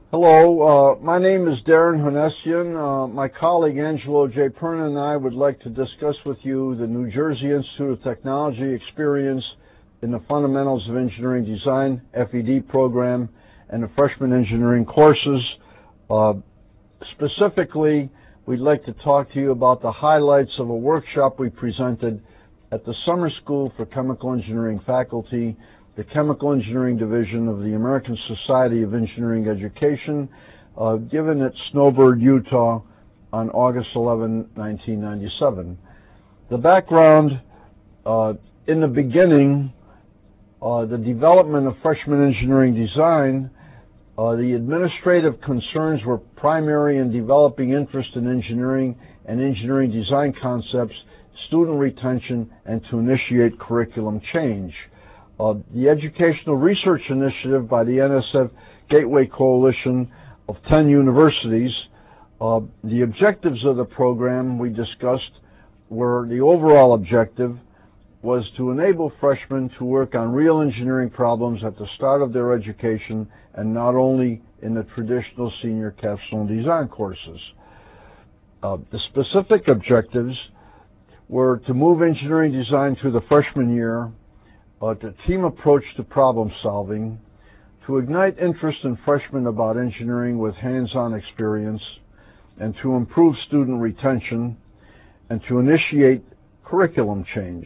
Hello, my name is Darren Honestian. My colleague Angelo J. Perna and I would like to discuss with you the New Jersey Institute of Technology experience in the Fundamentals of Engineering Design, FED program, and the freshman engineering courses. Specifically, we'd like to talk to you about the highlights of a workshop we presented at the Summer School for Chemical Engineering faculty, the Chemical Engineering Division of the American Society of Engineering Education, given at Snowbird, Utah on August 11, 1997. The background, in the beginning, the development of freshman engineering design, the administrative concerns were primary in developing interest in engineering and engineering design concepts, student retention, and to initiate curriculum change. The Educational Research Initiative by the NSF Gateway Coalition of 10 universities, the objectives of the program we discussed were the overall objective was to enable freshmen to work on real engineering problems at the start of their education and not only in the traditional senior capstone design courses. The specific objectives were to move engineering design through the freshman year, the team approach to problem solving, to ignite interest in freshmen about engineering with hands-on experience, and to improve student retention, and to initiate curriculum change.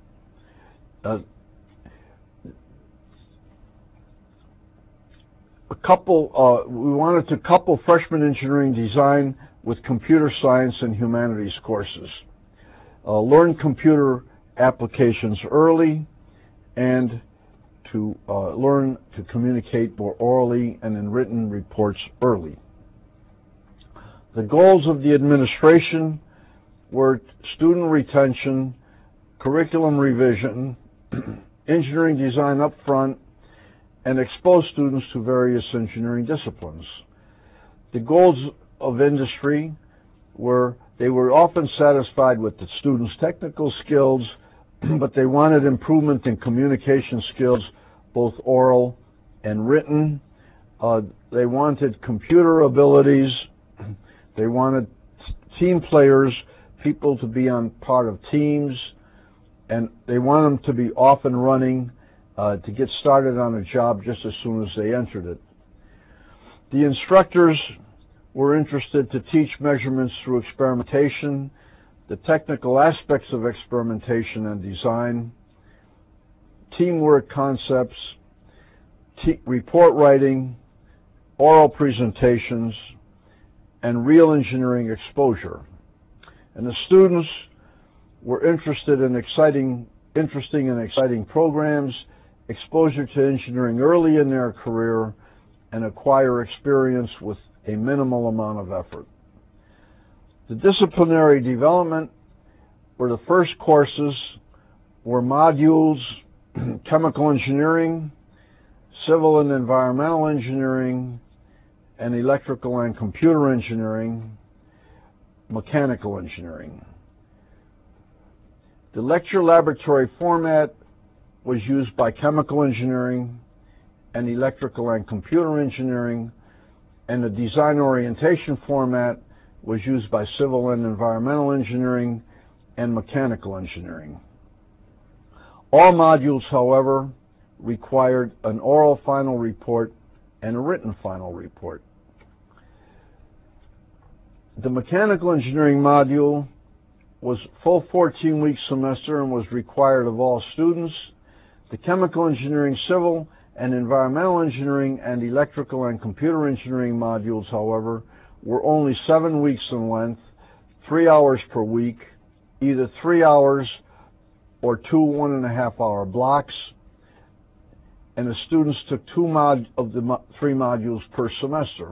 We wanted to couple freshman engineering design with computer science and humanities courses. Learn computer applications early, and to learn to communicate more orally and in written reports early. The goals of the administration were student retention, curriculum revision, engineering design up front, and expose students to various engineering disciplines. The goals of industry were they were often satisfied with the students' technical skills, but they wanted improvement in communication skills, both oral and written. They wanted computer abilities. They wanted team players, people to be on part of teams, and they wanted them to be off and running to get started on a job just as soon as they entered it. The instructors were interested to teach measurements through experimentation, the technical aspects of experimentation and design, teamwork concepts, report writing, oral presentations, and real engineering exposure. And the students were interested in interesting and exciting programs, exposure to engineering early in their career, and acquire experience with a minimal amount of effort. The disciplinary development were the first courses were modules, chemical engineering, civil and environmental engineering, and electrical and computer engineering, mechanical engineering. The lecture laboratory format was used by chemical engineering and electrical and computer engineering, and the design orientation format was used by civil and environmental engineering and mechanical engineering. All modules, however, required an oral final report and a written final report. The mechanical engineering module was full 14-week semester and was required of all students. The chemical engineering, civil and environmental engineering, and electrical and computer engineering modules, however, were only 7 weeks in length, 3 hours per week, either 3 hours or 2 1.5-hour blocks, and the students took 2 of the 3 modules per semester.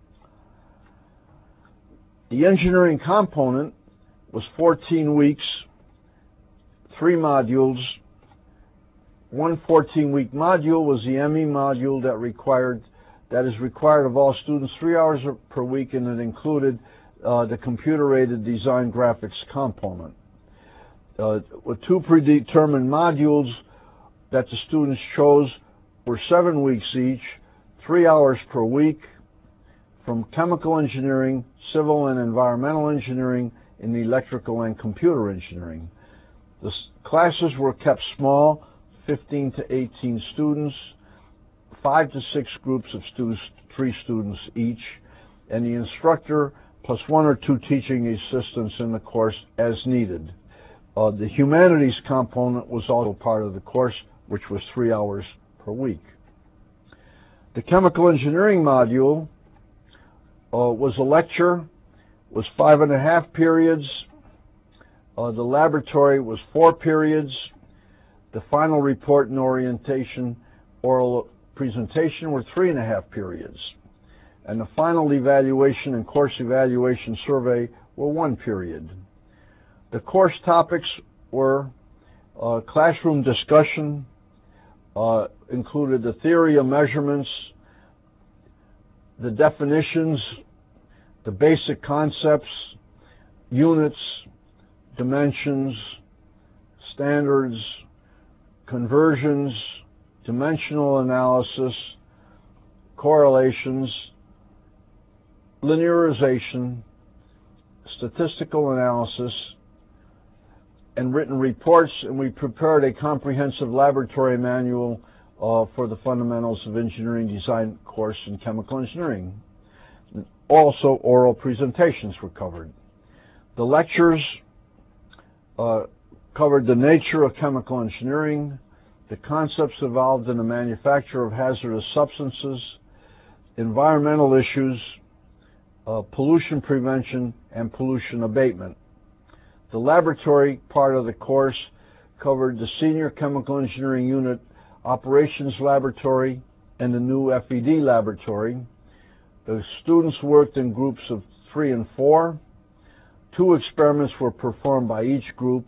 The engineering component was 14 weeks, 3 modules. One 14-week module was the ME module that is required of all students 3 hours per week, and it included the computer-aided design graphics component. With 2 predetermined modules that the students chose were 7 weeks each, 3 hours per week, from chemical engineering, civil and environmental engineering, and electrical and computer engineering. The classes were kept small, 15 to 18 students, 5 to 6 groups of students, 3 students each, and the instructor plus 1 or 2 teaching assistants in the course as needed. The humanities component was also part of the course, which was 3 hours per week. The chemical engineering module was a lecture, was 5.5 periods. The laboratory was 4 periods. The final report and orientation oral presentation were 3.5 periods. And the final evaluation and course evaluation survey were 1 period. The course topics were classroom discussion, included the theory of measurements, the definitions, the basic concepts, units, dimensions, standards, conversions, dimensional analysis, correlations, linearization, statistical analysis, and written reports, and we prepared a comprehensive laboratory manual for the Fundamentals of Engineering Design course in chemical engineering. Also, oral presentations were covered. The lectures covered the nature of chemical engineering, the concepts involved in the manufacture of hazardous substances, environmental issues, pollution prevention, and pollution abatement. The laboratory part of the course covered the Senior Chemical Engineering Unit Operations Laboratory and the new FED Laboratory. The students worked in groups of 3 and 4. 2 experiments were performed by each group.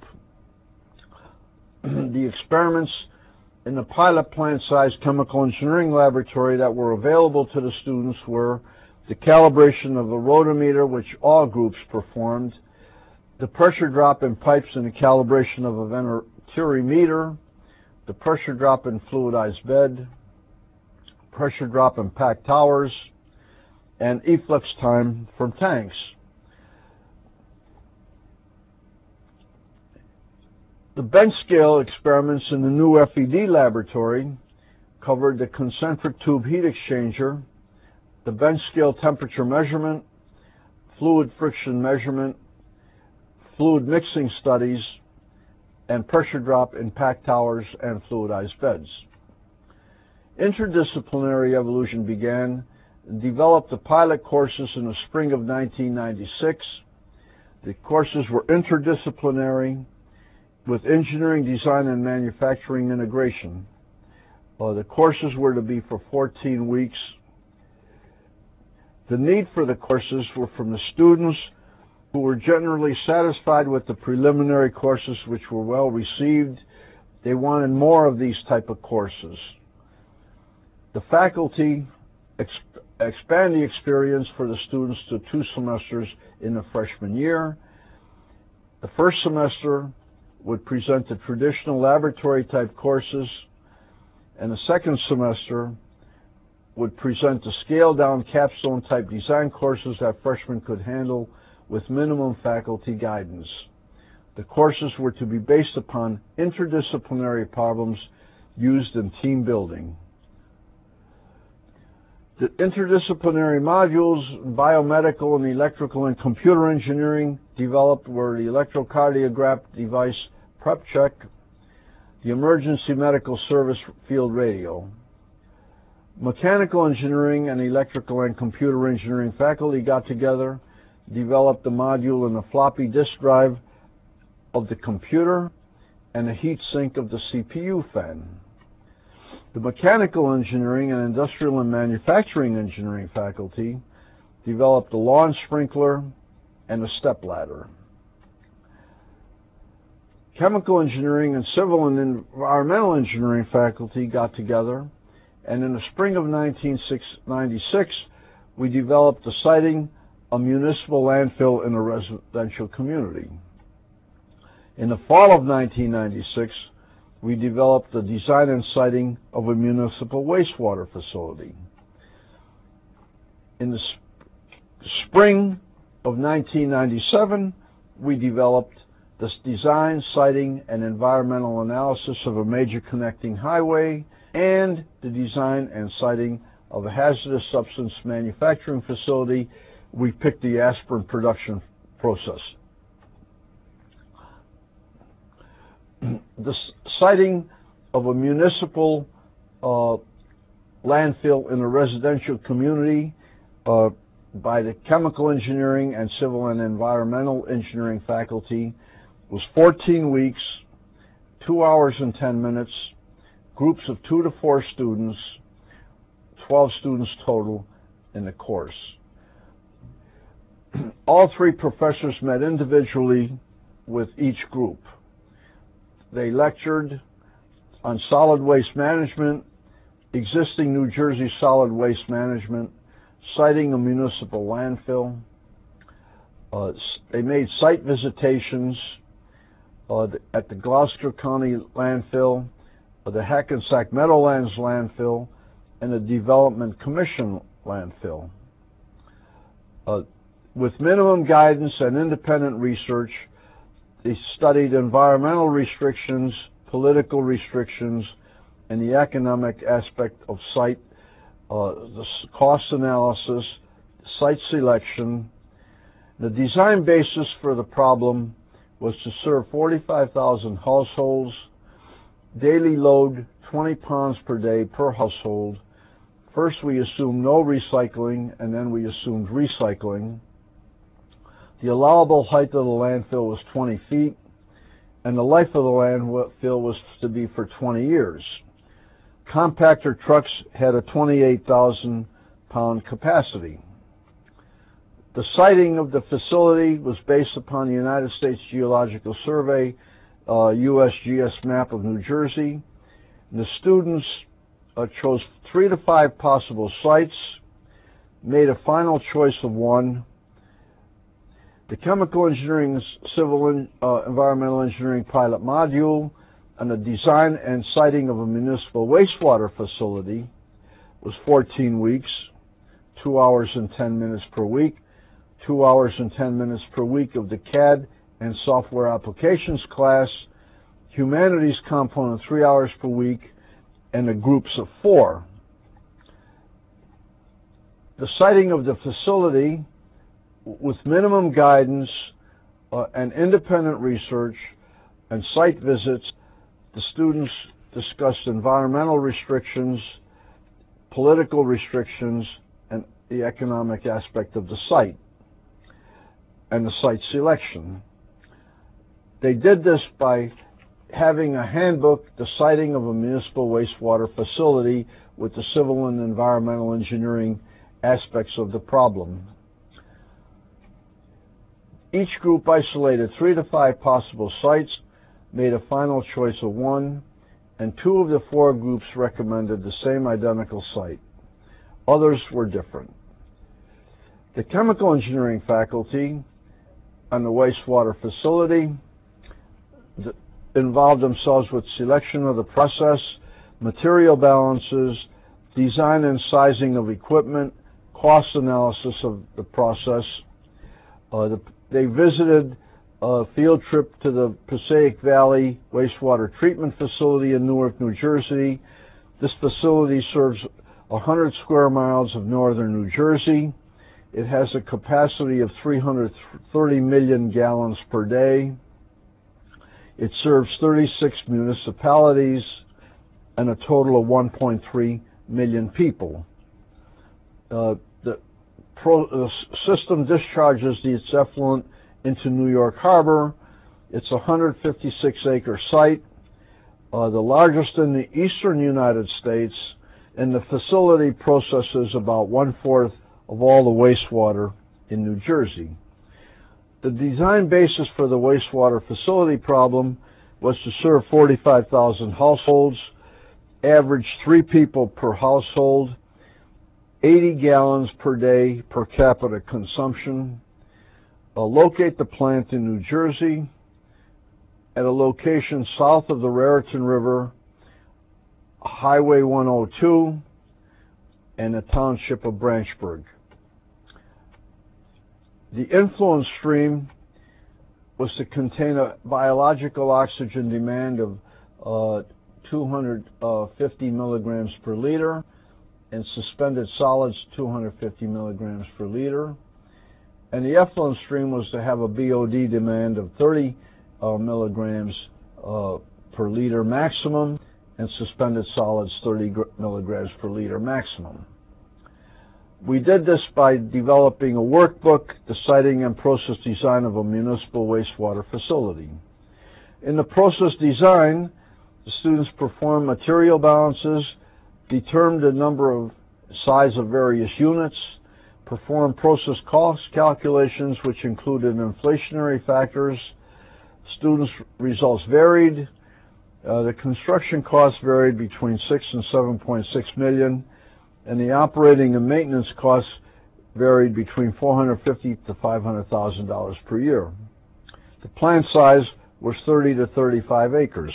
The experiments in the pilot plant-sized chemical engineering laboratory that were available to the students were the calibration of the rotometer, which all groups performed, the pressure drop in pipes and the calibration of a venturimeter, the pressure drop in fluidized bed, pressure drop in packed towers, and efflux time from tanks. The bench scale experiments in the new FED laboratory covered the concentric tube heat exchanger, the bench scale temperature measurement, fluid friction measurement, fluid mixing studies, and pressure drop in packed towers and fluidized beds. Interdisciplinary evolution began and developed the pilot courses in the spring of 1996. The courses were interdisciplinary with engineering, design, and manufacturing integration. The courses were to be for 14 weeks. The need for the courses were from the students who were generally satisfied with the preliminary courses, which were well received. They wanted more of these type of courses. The faculty expand the experience for the students to 2 semesters in the freshman year. The first semester would present the traditional laboratory type courses, and the second semester would present the scaled down capstone type design courses that freshmen could handle with minimum faculty guidance. The courses were to be based upon interdisciplinary problems used in team building. The interdisciplinary modules, biomedical and electrical and computer engineering, developed were the electrocardiograph device prep check, the emergency medical service field radio. Mechanical engineering and electrical and computer engineering faculty got together, developed the module in the floppy disk drive of the computer and the heat sink of the CPU fan. The mechanical engineering and industrial and manufacturing engineering faculty developed the lawn sprinkler and the step ladder. Chemical engineering and civil and environmental engineering faculty got together, and in the spring of 1996, we developed the siting a municipal landfill in a residential community. In the fall of 1996, we developed the design and siting of a municipal wastewater facility. In the spring of 1997, we developed the design, siting, and environmental analysis of a major connecting highway and the design and siting of a hazardous substance manufacturing facility. We picked the aspirin production process. The siting of a municipal landfill in a residential community by the chemical engineering and civil and environmental engineering faculty was 14 weeks, 2 hours and 10 minutes, groups of 2 to 4 students, 12 students total in the course. All 3 professors met individually with each group. They lectured on solid waste management, existing New Jersey solid waste management, siting a municipal landfill. They made site visitations at the Gloucester County landfill, the Hackensack Meadowlands landfill, and the Development Commission landfill. With minimum guidance and independent research, they studied environmental restrictions, political restrictions, and the economic aspect of site, the cost analysis, site selection. The design basis for the problem was to serve 45,000 households, daily load 20 pounds per day per household. First we assumed no recycling, and then we assumed recycling. The allowable height of the landfill was 20 feet, and the life of the landfill was to be for 20 years. Compactor trucks had a 28,000-pound capacity. The siting of the facility was based upon the United States Geological Survey, USGS map of New Jersey. And the students chose 3 to 5 possible sites, made a final choice of 1. The chemical engineering, civil and environmental engineering pilot module on the design and siting of a municipal wastewater facility was 14 weeks, 2 hours and 10 minutes per week, 2 hours and 10 minutes per week of the CAD and software applications class, humanities component 3 hours per week, and the groups of 4. The siting of the facility with minimum guidance and independent research and site visits, the students discussed environmental restrictions, political restrictions, and the economic aspect of the site and the site selection. They did this by having a handbook, the siting of a municipal wastewater facility with the civil and environmental engineering aspects of the problem. Each group isolated 3 to 5 possible sites, made a final choice of 1, and 2 of the 4 groups recommended the same identical site. Others were different. The chemical engineering faculty on the wastewater facility involved themselves with selection of the process, material balances, design and sizing of equipment, cost analysis of the process. They visited a field trip to the Passaic Valley Wastewater Treatment Facility in Newark, New Jersey. This facility serves 100 square miles of northern New Jersey. It has a capacity of 330 million gallons per day. It serves 36 municipalities and a total of 1.3 million people. The system discharges its effluent into New York Harbor. It's a 156-acre site, the largest in the eastern United States, and the facility processes about 1/4 of all the wastewater in New Jersey. The design basis for the wastewater facility problem was to serve 45,000 households, average 3 people per household, 80 gallons per day per capita consumption. Locate the plant in New Jersey at a location south of the Raritan River, Highway 102, and the township of Branchburg. The influence stream was to contain a biological oxygen demand of 250 milligrams per liter and suspended solids 250 milligrams per liter. And the effluent stream was to have a BOD demand of 30 milligrams per liter maximum and suspended solids 30 milligrams per liter maximum. We did this by developing a workbook, the siting and process design of a municipal wastewater facility. In the process design, the students performed material balances, determined the number of size of various units, performed process cost calculations which included inflationary factors. Students' results varied. The construction costs varied between 6 and 7.6 million, and the operating and maintenance costs varied between $450,000 to $500,000 per year. The plant size was 30 to 35 acres.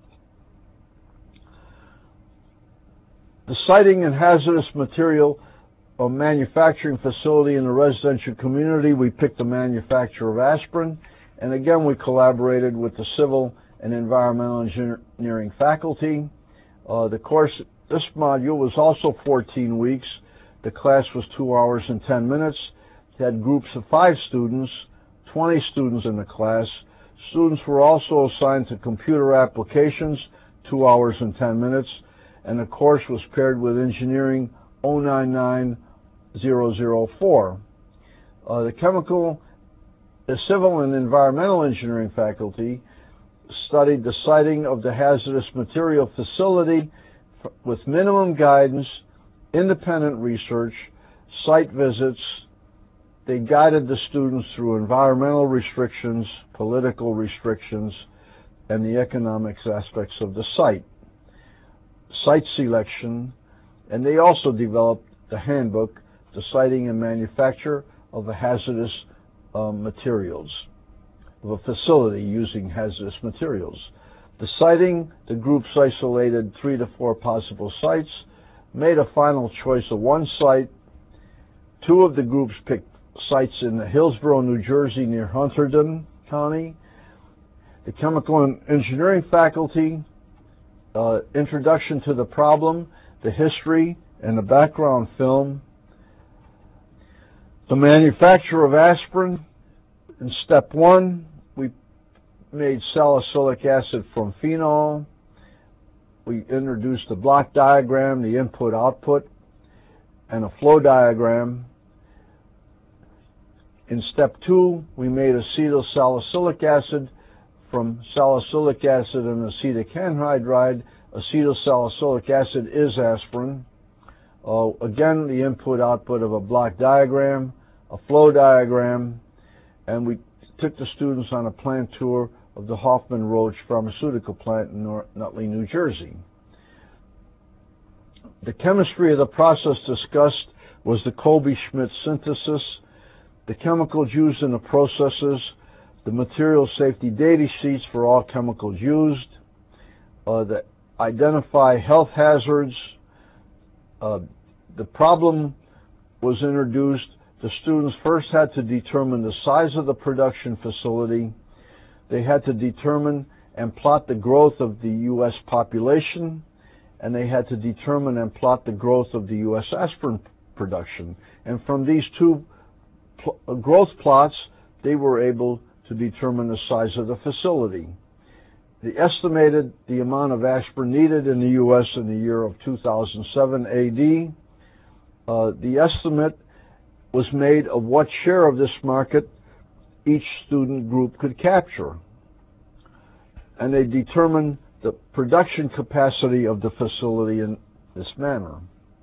The siting and hazardous material manufacturing facility in the residential community, we picked the manufacturer of aspirin, and again we collaborated with the civil and environmental engineering faculty. The course, this module was also 14 weeks. The class was 2 hours and 10 minutes. It had groups of 5 students, 20 students in the class. Students were also assigned to computer applications, 2 hours and 10 minutes, and the course was paired with engineering 099004. The civil and environmental engineering faculty studied the siting of the hazardous material facility with minimum guidance, independent research, site visits. They guided the students through environmental restrictions, political restrictions, and the economics aspects of the site selection, and they also developed the handbook, the siting and manufacture of the hazardous materials, of a facility using hazardous materials. The siting, the groups isolated 3 to 4 possible sites, made a final choice of one site. 2 of the groups picked sites in Hillsborough, New Jersey, near Hunterdon County. The chemical and engineering faculty, introduction to the problem, the history, and the background film. The manufacture of aspirin. In step 1, we made salicylic acid from phenol. We introduced the block diagram, the input-output, and a flow diagram. In step 2, we made acetyl-salicylic acid from salicylic acid and acetic anhydride. Acetyl-salicylic acid is aspirin. Again, the input-output of a block diagram, a flow diagram, and we took the students on a plant tour of the Hoffman Roach pharmaceutical plant in Nutley, New Jersey. The chemistry of the process discussed was the Kolbe-Schmidt synthesis, the chemicals used in the processes, the material safety data sheets for all chemicals used, that identify health hazards. The problem was introduced. The students first had to determine the size of the production facility. They had to determine and plot the growth of the U.S. population, and they had to determine and plot the growth of the U.S. aspirin production. And from these 2 growth plots, they were able to determine the size of the facility. They estimated the amount of aspirin needed in the U.S. in the year of 2007 AD. The estimate was made of what share of this market each student group could capture. And they determined the production capacity of the facility in this manner.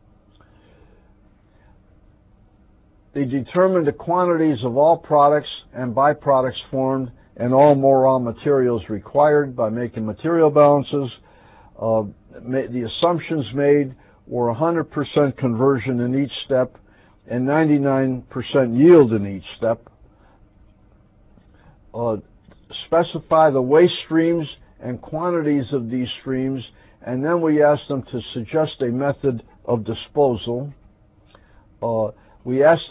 They determined the quantities of all products and byproducts formed and all more raw materials required by making material balances. The assumptions made were 100% conversion in each step and 99% yield in each step. Specify the waste streams and quantities of these streams, and then we asked them to suggest a method of disposal. We asked them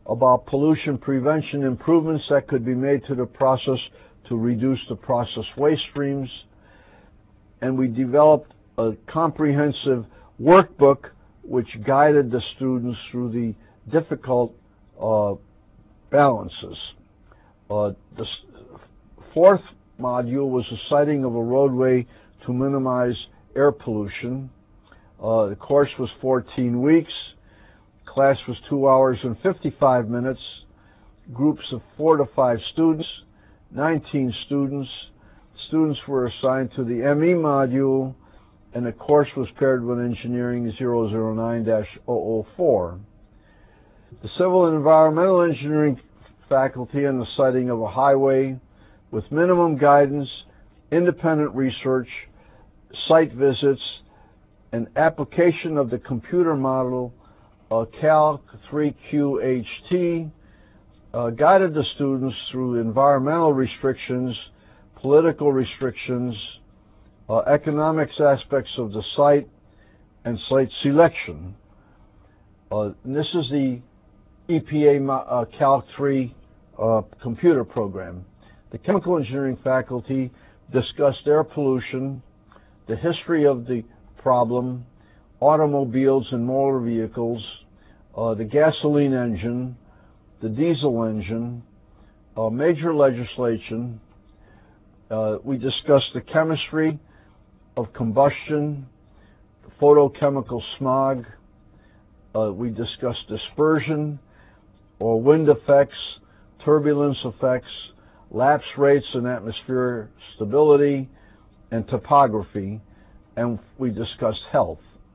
about pollution prevention improvements that could be made to the process to reduce the process waste streams. And we developed a comprehensive workbook which guided the students through the difficult balances. The fourth module was the siting of a roadway to minimize air pollution. The course was 14 weeks. Class was 2 hours and 55 minutes. Groups of 4 to 5 students, 19 students. Students were assigned to the ME module, and the course was paired with Engineering 009-004. The Civil and Environmental Engineering faculty and the siting of a highway with minimum guidance, independent research, site visits, and application of the computer model Calc 3QHT guided the students through environmental restrictions, political restrictions, economics aspects of the site, and site selection. And this is the EPA Calc 3 computer program. The chemical engineering faculty discussed air pollution, the history of the problem, automobiles and motor vehicles, the gasoline engine, the diesel engine, major legislation. We discussed the chemistry of combustion, photochemical smog. We discussed dispersion or wind effects, turbulence effects, lapse rates and atmospheric stability, and topography, and we discussed health.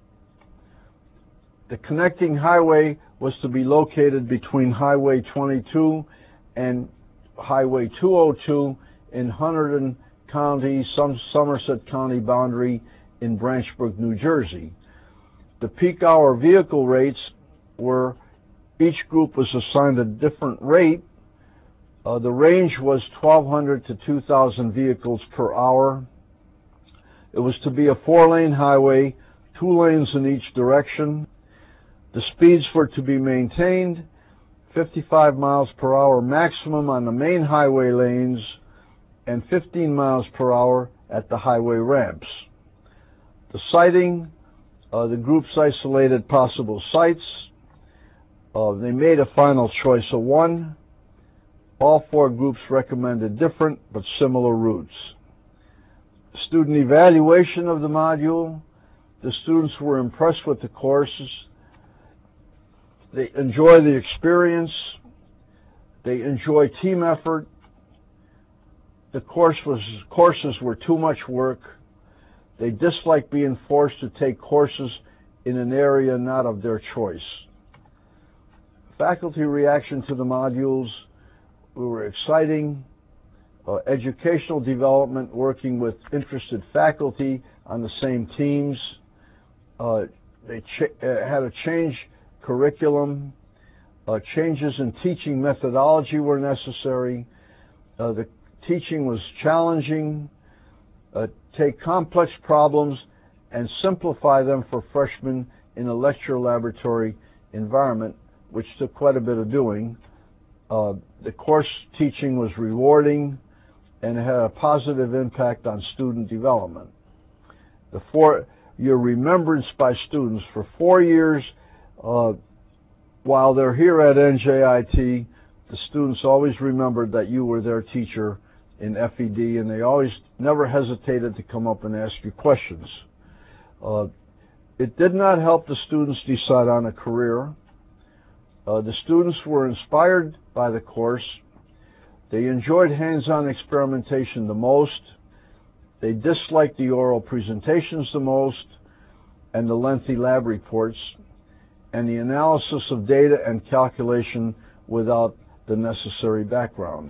The connecting highway was to be located between Highway 22 and Highway 202 in Hunterdon County, Somerset County boundary in Branchburg, New Jersey. The peak hour vehicle rates were, each group was assigned a different rate. The range was 1,200 to 2,000 vehicles per hour. It was to be a 4-lane highway, 2 lanes in each direction. The speeds were to be maintained, 55 miles per hour maximum on the main highway lanes and 15 miles per hour at the highway ramps. The siting, the groups isolated possible sites. They made a final choice of one. All 4 groups recommended different but similar routes. Student evaluation of the module. The students were impressed with the courses. They enjoy the experience. They enjoy team effort. The courses were too much work. They disliked being forced to take courses in an area not of their choice. Faculty reaction to the modules were exciting. Educational development, working with interested faculty on the same teams. They had a change curriculum. Changes in teaching methodology were necessary. The teaching was challenging. Take complex problems and simplify them for freshmen in a lecture laboratory environment, which took quite a bit of doing. The course teaching was rewarding and had a positive impact on student development. Your remembrance by students for 4 years while they're here at NJIT, the students always remembered that you were their teacher in FED, and they always never hesitated to come up and ask you questions. It did not help the students decide on a career. The students were inspired by the course. They enjoyed hands-on experimentation the most. They disliked the oral presentations the most, and the lengthy lab reports, and the analysis of data and calculation without the necessary background.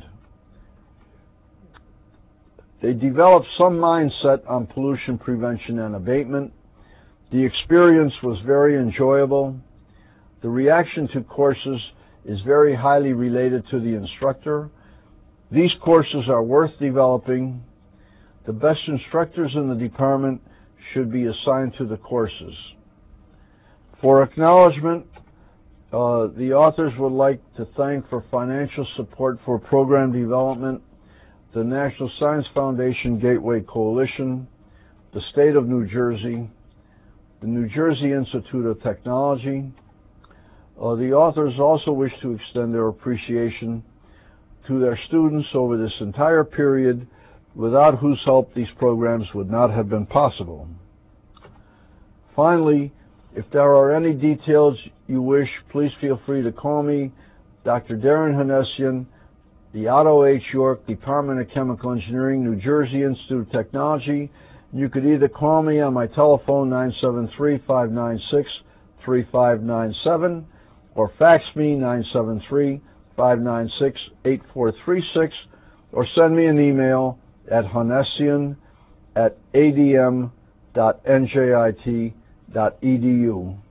They developed some mindset on pollution prevention and abatement. The experience was very enjoyable. The reaction to courses is very highly related to the instructor. These courses are worth developing. The best instructors in the department should be assigned to the courses. For acknowledgement, The authors would like to thank for financial support for program development the National Science Foundation Gateway Coalition, the State of New Jersey, the New Jersey Institute of Technology. The authors also wish to extend their appreciation to their students over this entire period, without whose help these programs would not have been possible. Finally, if there are any details you wish, please feel free to call me, Dr. Darren Hanessian, the Otto H. York Department of Chemical Engineering, New Jersey Institute of Technology. You could either call me on my telephone, 973-596-3597, or fax me, 973-596-8436, or send me an email at hanessian@adm.njit.edu.